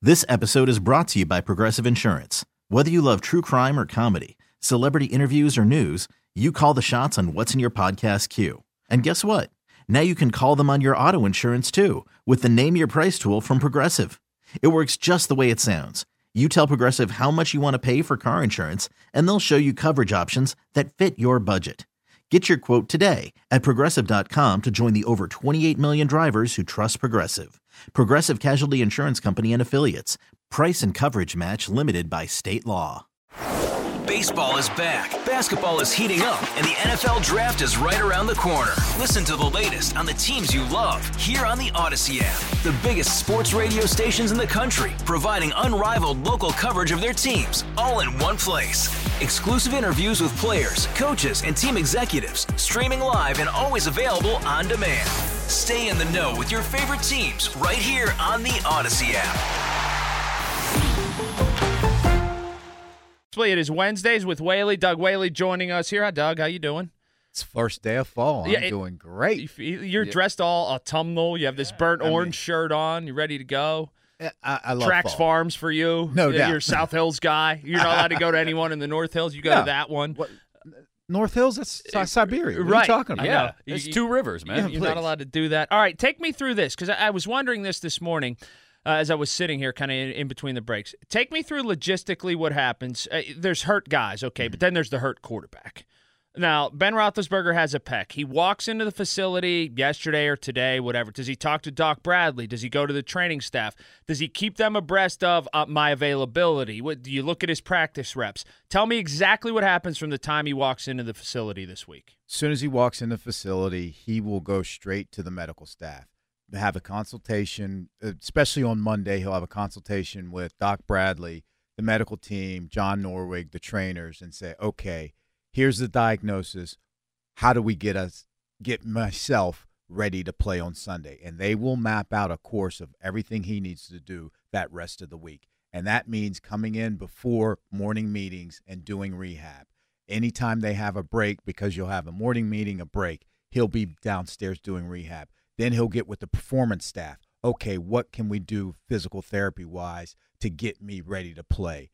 This episode is brought to you by Progressive Insurance. Whether you love true crime or comedy, celebrity interviews or news, you call the shots on what's in your podcast queue. And guess what? Now you can call them on your auto insurance too with the Name Your Price tool from Progressive. It works just the way it sounds. You tell Progressive how much you want to pay for car insurance, and they'll show you coverage options that fit your budget. Get your quote today at Progressive.com to join the over 28 million drivers who trust Progressive. Progressive Casualty Insurance Company and Affiliates. Price and coverage match limited by state law. Baseball is back, basketball is heating up, and the NFL Draft is right around the corner. Listen to the latest on the teams you love here on the Odyssey app. The biggest sports radio stations in the country, providing unrivaled local coverage of their teams, all in one place. Exclusive interviews with players, coaches, and team executives, streaming live and always available on demand. Stay in the know with your favorite teams right here on the Odyssey app. It is Wednesdays with Whaley. Doug Whaley joining us here. Hi, Doug. How you doing? It's first day of fall. I'm doing great. You're dressed all autumnal. You have this burnt orange shirt on. You're ready to go. I love Trax fall. Farms for you. No doubt. You're a South Hills guy. You're not allowed to go to anyone in the North Hills. You go to that one. What? North Hills? That's Siberia. What are you talking about? Yeah. It's two rivers, man. You're not allowed to do that. All right, take me through this, because I was wondering this morning. As I was sitting here kind of in between the breaks. Take me through logistically what happens. There's hurt guys, okay, but then there's the hurt quarterback. Now, Ben Roethlisberger has a pec. He walks into the facility yesterday or today, whatever. Does he talk to Doc Bradley? Does he go to the training staff? Does he keep them abreast of my availability? Do you look at his practice reps? Tell me exactly what happens from the time he walks into the facility this week. As soon as he walks in the facility, he will go straight to the medical staff. Have a consultation, especially on Monday. He'll have a consultation with Doc Bradley, the medical team, John Norwig, the trainers, and say, okay, here's the diagnosis. How do we get myself ready to play on Sunday? And they will map out a course of everything he needs to do that rest of the week. And that means coming in before morning meetings and doing rehab. Anytime they have a break, because you'll have a morning meeting, a break, he'll be downstairs doing rehab. Then he'll get with the performance staff. Okay, what can we do physical therapy-wise to get me ready to play?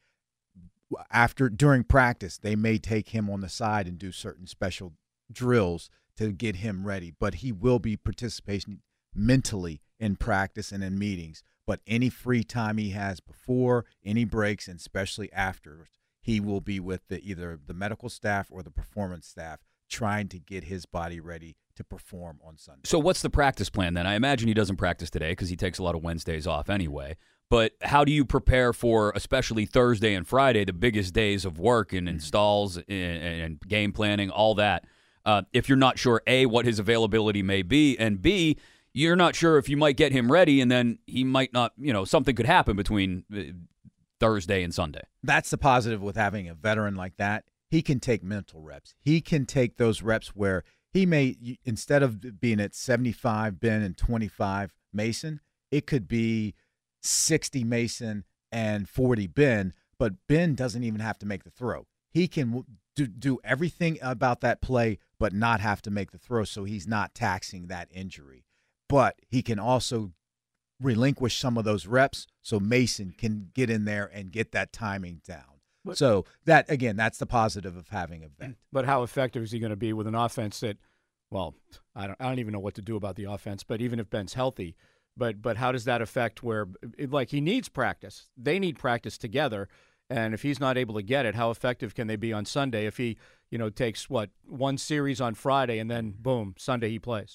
During practice, they may take him on the side and do certain special drills to get him ready. But he will be participating mentally in practice and in meetings. But any free time he has before, any breaks, and especially after, he will be with either the medical staff or the performance staff trying to get his body ready to perform on Sunday. So what's the practice plan then? I imagine he doesn't practice today because he takes a lot of Wednesdays off anyway. But how do you prepare for, especially Thursday and Friday, the biggest days of work and installs and game planning, all that, if you're not sure, A, what his availability may be, and B, you're not sure if you might get him ready and then he might not, something could happen between Thursday and Sunday. That's the positive with having a veteran like that. He can take mental reps. He can take those reps where he may, instead of being at 75 Ben and 25 Mason, it could be 60 Mason and 40 Ben, but Ben doesn't even have to make the throw. He can do everything about that play but not have to make the throw, so he's not taxing that injury. But he can also relinquish some of those reps so Mason can get in there and get that timing down. So that, again, that's the positive of having a vet. But how effective is he going to be with an offense that, well, I don't even know what to do about the offense, but even if Ben's healthy, but how does that affect where, he needs practice. They need practice together, and if he's not able to get it, how effective can they be on Sunday if he, takes, one series on Friday and then, boom, Sunday he plays?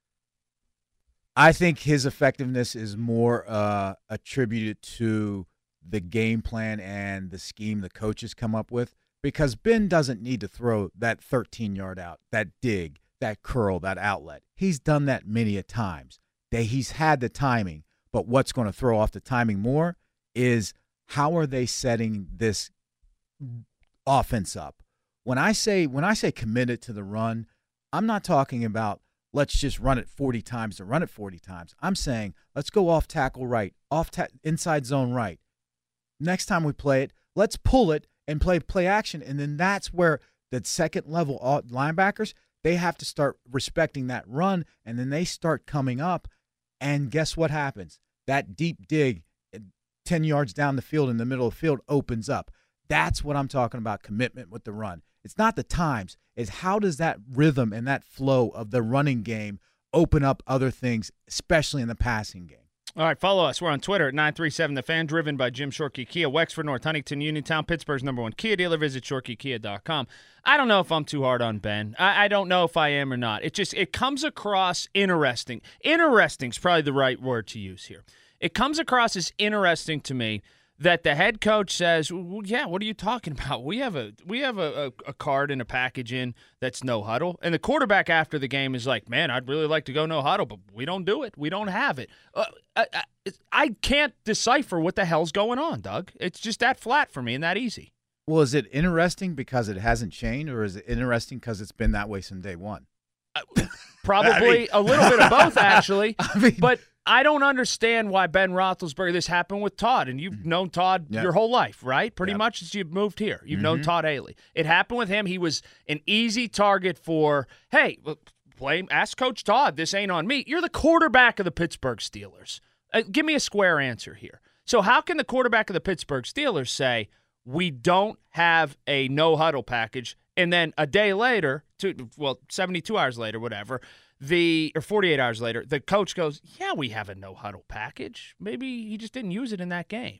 I think his effectiveness is more attributed to the game plan and the scheme the coaches come up with, because Ben doesn't need to throw that 13-yard out, that dig, that curl, that outlet. He's done that many a times. He's had the timing, but what's going to throw off the timing more is how are they setting this offense up? When I say committed to the run, I'm not talking about let's just run it 40 times to run it 40 times. I'm saying let's go off tackle right, inside zone right. Next time we play it, let's pull it and play action. And then that's where the second level linebackers, they have to start respecting that run, and then they start coming up. And guess what happens? That deep dig, 10 yards down the field in the middle of the field opens up. That's what I'm talking about, commitment with the run. It's not the times. It's how does that rhythm and that flow of the running game open up other things, especially in the passing game. All right, follow us. We're on Twitter at 937 The Fan, driven by Jim Shorkey Kia, Wexford, North Huntington, Uniontown, Pittsburgh's #1 Kia dealer. Visit ShorkeyKia.com. I don't know if I'm too hard on Ben. I don't know if I am or not. It comes across interesting. Interesting is probably the right word to use here. It comes across as interesting to me that the head coach says, well, yeah, what are you talking about? We have a card and a package in that's no huddle. And the quarterback after the game is like, man, I'd really like to go no huddle, but we don't do it. We don't have it. I can't decipher what the hell's going on, Doug. It's just that flat for me and that easy. Well, is it interesting because it hasn't changed, or is it interesting because it's been that way since day one? Probably a little bit of both, actually. But I don't understand why Ben Roethlisberger, this happened with Todd, and you've known Todd your whole life, right? Pretty much since you've moved here. You've known Todd Haley. It happened with him. He was an easy target for, hey, ask Coach Todd. This ain't on me. You're the quarterback of the Pittsburgh Steelers. Give me a square answer here. So how can the quarterback of the Pittsburgh Steelers say, we don't have a no-huddle package, and then a day later, 72 hours later, whatever, or 48 hours later, the coach goes, yeah, we have a no-huddle package. Maybe he just didn't use it in that game.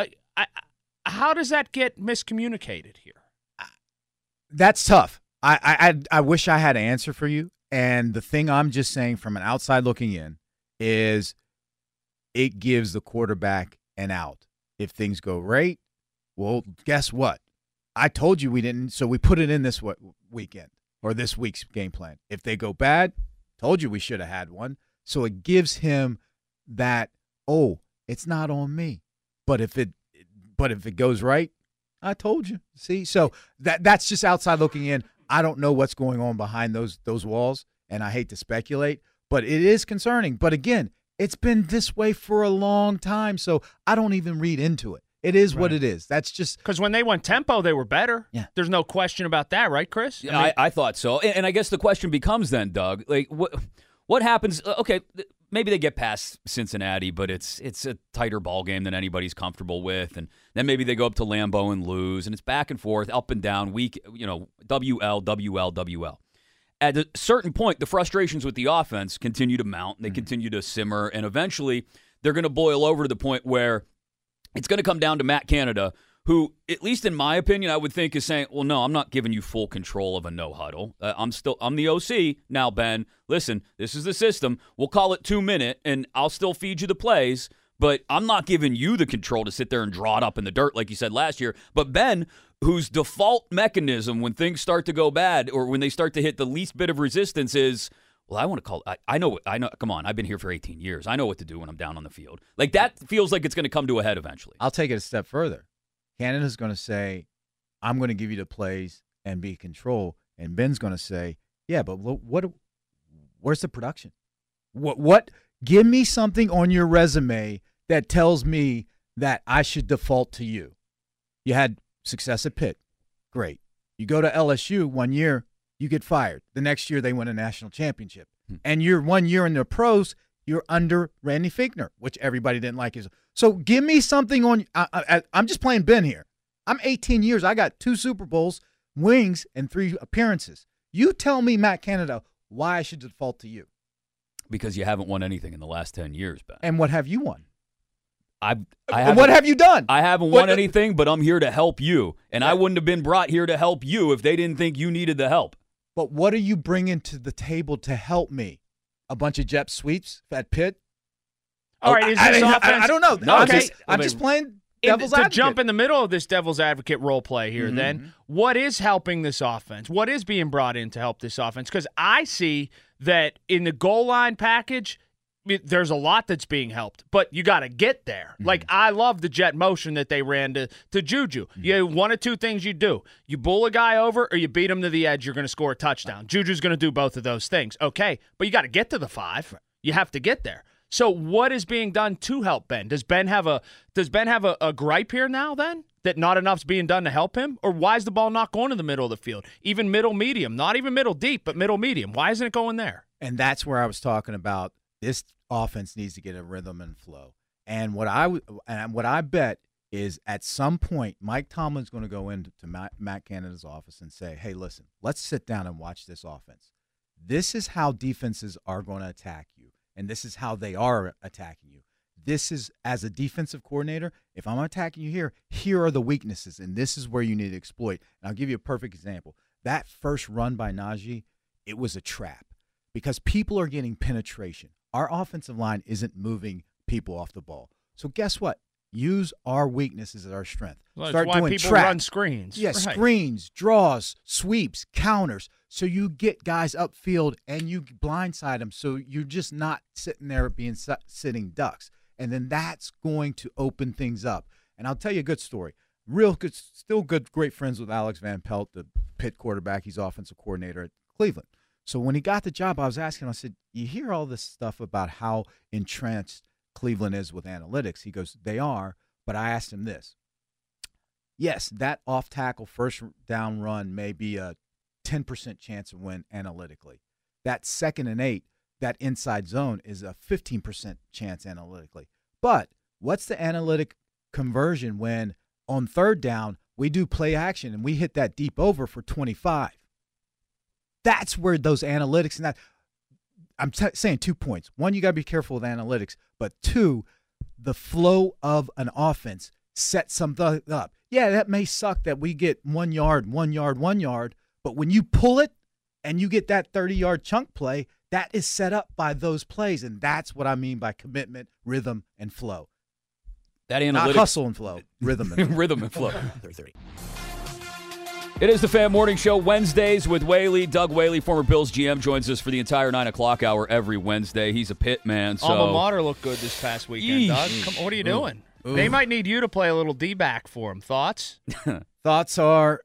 How does that get miscommunicated here? That's tough. I wish I had an answer for you. And the thing I'm just saying from an outside looking in is it gives the quarterback an out. If things go right, well, guess what? I told you we didn't, so we put it in this weekend or this week's game plan. If they go bad, told you we should have had one. So it gives him that, oh, it's not on me. But if it goes right, I told you. See? So that's just outside looking in. I don't know what's going on behind those walls, and I hate to speculate, but it is concerning. But again, it's been this way for a long time, so I don't even read into it. It is what it is. That's just because when they went tempo, they were better. Yeah, there's no question about that, right, Chris? I thought so. And I guess the question becomes then, Doug, like what happens? Okay, maybe they get past Cincinnati, but it's a tighter ball game than anybody's comfortable with, and then maybe they go up to Lambeau and lose, and it's back and forth, up and down, week, WL. At a certain point, the frustrations with the offense continue to mount, and they continue to simmer, and eventually they're going to boil over to the point where it's going to come down to Matt Canada, who, at least in my opinion, I would think is saying, well, no, I'm not giving you full control of a no-huddle. I'm the OC now, Ben. Listen, this is the system. We'll call it 2-minute, and I'll still feed you the plays, but I'm not giving you the control to sit there and draw it up in the dirt like you said last year. But Ben, whose default mechanism when things start to go bad or when they start to hit the least bit of resistance is, well, I want to call – I know. Come on, I've been here for 18 years. I know what to do when I'm down on the field. Like, that feels like it's going to come to a head eventually. I'll take it a step further. Canada's going to say, I'm going to give you the plays and be in control. And Ben's going to say, yeah, but where's the production? What? Give me something on your resume that tells me that I should default to you. You had success at Pitt. Great. You go to LSU 1 year, you get fired. The next year, they win a national championship. And you're 1 year in the pros, you're under Randy Fichtner, which everybody didn't like. So give me something on – I'm just playing Ben here. I'm 18 years. I got 2 Super Bowls, wings, and 3 appearances. You tell me, Matt Canada, why I should default to you. Because you haven't won anything in the last 10 years, Ben. And what have you won? What have you done? I haven't won anything, but I'm here to help you. And I wouldn't have been brought here to help you if they didn't think you needed the help. But what are you bringing to the table to help me? A bunch of jet sweeps at Pitt? All right, is this offense? I don't know. No, I'm just playing devil's advocate. To jump in the middle of this devil's advocate role play here, then, what is helping this offense? What is being brought in to help this offense? Because I see that in the goal line package, there's a lot that's being helped, but you got to get there. Like, I love the jet motion that they ran to Juju. You one of two things you do. You bull a guy over or you beat him to the edge, you're going to score a touchdown. Juju's going to do both of those things. Okay, but you got to get to the 5. You have to get there. So what is being done to help Ben? Does Ben have a gripe here now then? That not enough's being done to help him? Or why is the ball not going to the middle of the field? Even middle medium, not even middle deep, but middle medium. Why isn't it going there? And that's where I was talking about this offense needs to get a rhythm and flow. And what I bet is at some point Mike Tomlin's going to go into Matt Canada's office and say, hey, listen, let's sit down and watch this offense. This is how defenses are going to attack you, and this is how they are attacking you. This is, as a defensive coordinator, if I'm attacking you here are the weaknesses, and this is where you need to exploit. And I'll give you a perfect example. That first run by Najee, it was a trap because people are getting penetration. Our offensive line isn't moving people off the ball. So guess what? Use our weaknesses as our strength. Well, Start that's why doing people trap. run screens. Yeah, Right. screens, draws, sweeps, counters. So you get guys upfield and you blindside them. So you're just not sitting there being sitting ducks. And then that's going to open things up. And I'll tell you a good story. Real good, still good, great friends with Alex Van Pelt, the Pitt quarterback. He's offensive coordinator at Cleveland. So when he got the job, I was asking him, I said, you hear all this stuff about how entrenched Cleveland is with analytics? He goes, they are. But I asked him this. Yes, that off-tackle first down run may be a 10% chance of win analytically. That 2nd and 8, that inside zone is a 15% chance analytically. But what's the analytic conversion when on 3rd down we do play action and we hit that deep over for 25? That's where those analytics and that I'm saying 2 points. One, you got to be careful with analytics, but 2, the flow of an offense sets something up. Yeah, that may suck that we get 1 yard, 1 yard, 1 yard, but when you pull it and you get that 30-yard chunk play, that is set up by those plays, and that's what I mean by commitment, rhythm, and flow. That analytics, not hustle and flow, rhythm and flow. rhythm and flow. It is the Fan Morning Show, Wednesdays with Whaley. Doug Whaley, former Bills GM, joins us for the entire 9 o'clock hour every Wednesday. He's a Pitt man. So. Alma Mater looked good this past weekend, Doug. What are you doing? Ooh. They might need you to play a little D-back for them. Thoughts? Thoughts are,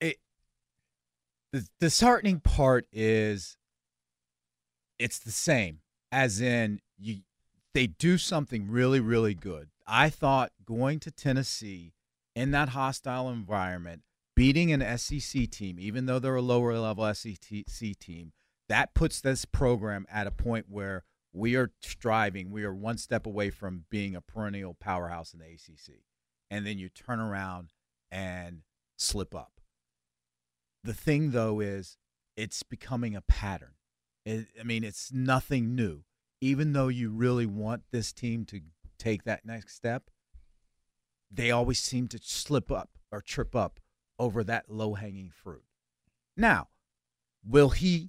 the disheartening part is it's the same, as in they do something really, really good. I thought going to Tennessee in that hostile environment, beating an SEC team, even though they're a lower-level SEC team, that puts this program at a point where we are striving. We are one step away from being a perennial powerhouse in the ACC. And then you turn around and slip up. The thing, though, is it's becoming a pattern. It's nothing new. Even though you really want this team to take that next step, they always seem to slip up or trip up over that low-hanging fruit. Now, will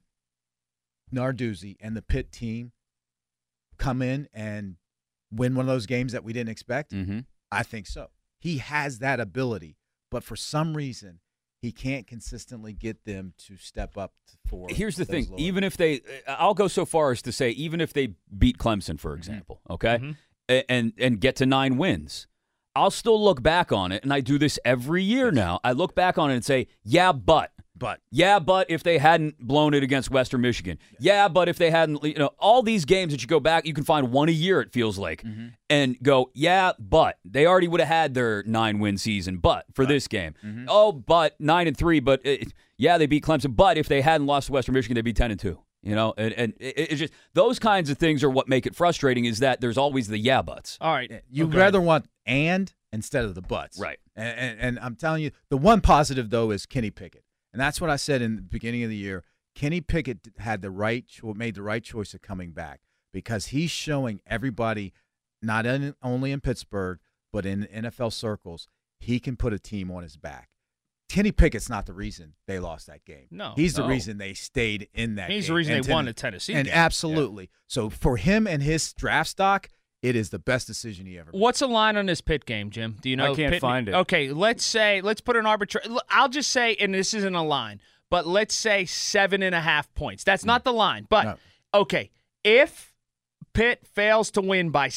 Narduzzi and the Pitt team come in and win one of those games that we didn't expect? Mm-hmm. I think so. He has that ability, but for some reason, he can't consistently get them to step up for. Here's the thing. Even if I'll go so far as to say, even if they beat Clemson, for example, okay, and get to 9 wins, I'll still look back on it, and I do this every year now. I look back on it and say, yeah, but if they hadn't blown it against Western Michigan, but if they hadn't, all these games that you go back, you can find one a year, it feels like, and go, but they already would have had their 9-win season, but for this game, but 9-3, but they beat Clemson, but if they hadn't lost to Western Michigan, they'd be 10-2. And it's just those kinds of things are what make it frustrating. Is that there's always the buts. All right, you'd rather want instead of the buts, right? And I'm telling you, the one positive though is Kenny Pickett. And that's what I said in the beginning of the year. Kenny Pickett made the right choice of coming back because he's showing everybody, not only in Pittsburgh, but in NFL circles, he can put a team on his back. Kenny Pickett's not the reason they lost that game. No. He's the reason they stayed in that game. He's the reason they won the Tennessee game. And absolutely. Yeah. So for him and his draft stock, it is the best decision he ever made. What's the line on this Pitt game, Jim? Do you know? I can't find it. Okay, let's put an arbitrary. I'll just say, and this isn't a line, but let's say 7.5 points. That's not the line. But, okay, if Pitt fails to win by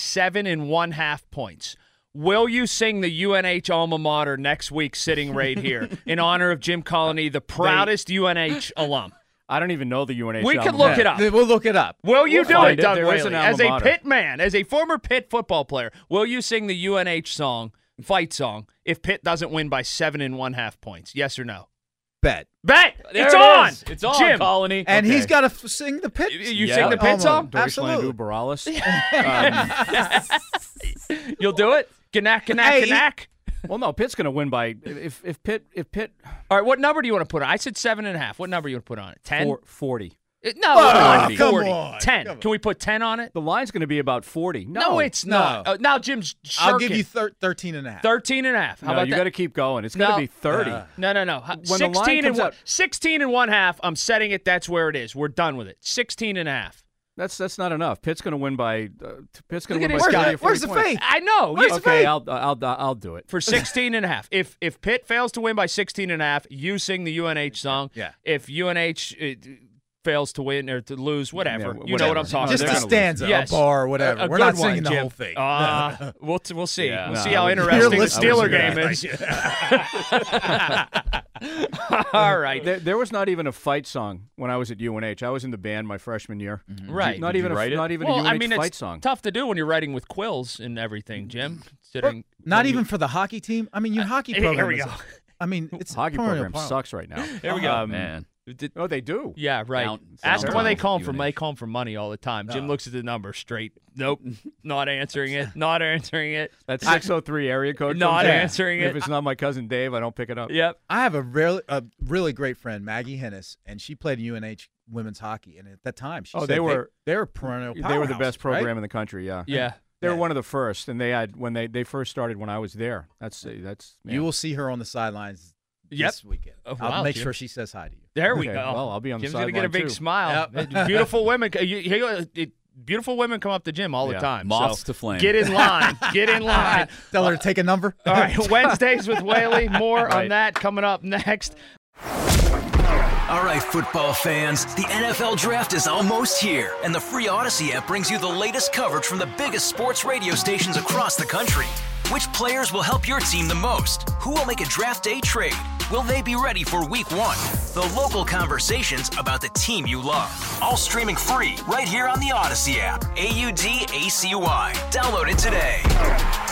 7.5 points, will you sing the UNH alma mater next week sitting right here in honor of Jim Colony, the proudest UNH alum? I don't even know the UNH. We could look it up. We'll look it up. Will you do it, Doug Whaley? As a Pitt man, as a former Pitt football player, will you sing the UNH song, fight song, if Pitt doesn't win by 7.5 points? Yes or no? Bet. It's on. It's on, Jim. Colony. And he's got to sing the Pitt. You sing the Pit song? Deutschland Absolutely. über alles. You'll do it? Ganack. Well, no, Pitt's going to win by if Pitt. All right, what number do you want to put on? I said 7.5. What number do you want to put on it? 10? 40. No, 40. 40. Come on. 10. Can we put 10 on it? The line's going to be about 40. No, it's not. Now Jim's shirking. I'll give you 13.5. 13.5. How about you that? got to keep going. It's got to be 30. No. When 16 the line and comes out, 16 and 1/2. I'm setting it. That's where it is. We're done with it. 16.5. that's not enough. Pitt's going to win by. Pitt's going to win at by his 30 guy. or 40 Where's the points. faith? I know. Where's the Okay, faith? I'll do it For 16.5. If Pitt fails to win by 16.5, you sing the UNH song. Yeah. If UNH fails to win or to lose, whatever. Yeah, you know what I'm talking Just about. a stanza, Yes. a bar, whatever. A We're not good one, singing the Jim. whole thing. We'll see. Yeah. We'll No, see how I interesting the listening Steeler to game that. is. All right. There was not even a fight song when I was at UNH. I was in the band my freshman year. Right. Not Did even you write it? not even Well, a UNH I mean, fight it's song. tough to do when you're writing with quills and everything, Jim. Considering Not even for the hockey team. I mean, your hockey here program. we is- go. I mean, it's Hockey perennial program problem. sucks right now. Here we go. Man. Oh, they do. Yeah, right. Sounds Ask them when they like call from. UNH. They call from money all the time. Jim looks at the number straight. Nope, not answering it. Not answering it. That 603 area code. Not comes in. answering If it. it's not my cousin Dave, I don't pick it up. Yep. I have a really great friend, Maggie Hennis, and she played UNH women's hockey. And at that time, she Oh, said they were perennial. They were the best powerhouses, program right? in the country. Yeah. Yeah. They were Yeah. one of the first, and they had when they first started when I was there. That's man. You will see her on the sidelines this weekend. Oh, I'll wow, make Jim. sure she says hi to you. There we Okay, go. well, I'll be on the Jim's gonna get a sideline, big too. smile. Beautiful women. Beautiful women come up to Jim all the Yeah. time. Moths so to flame. Get in line. Get in line. Tell her to take a number. All right. Wednesdays with Whaley. More on Right. that coming up next. All right, football fans, the NFL Draft is almost here, and the free Odyssey app brings you the latest coverage from the biggest sports radio stations across the country. Which players will help your team the most? Who will make a draft day trade? Will they be ready for Week 1? The local conversations about the team you love. All streaming free right here on the Odyssey app. AUDACY. Download it today.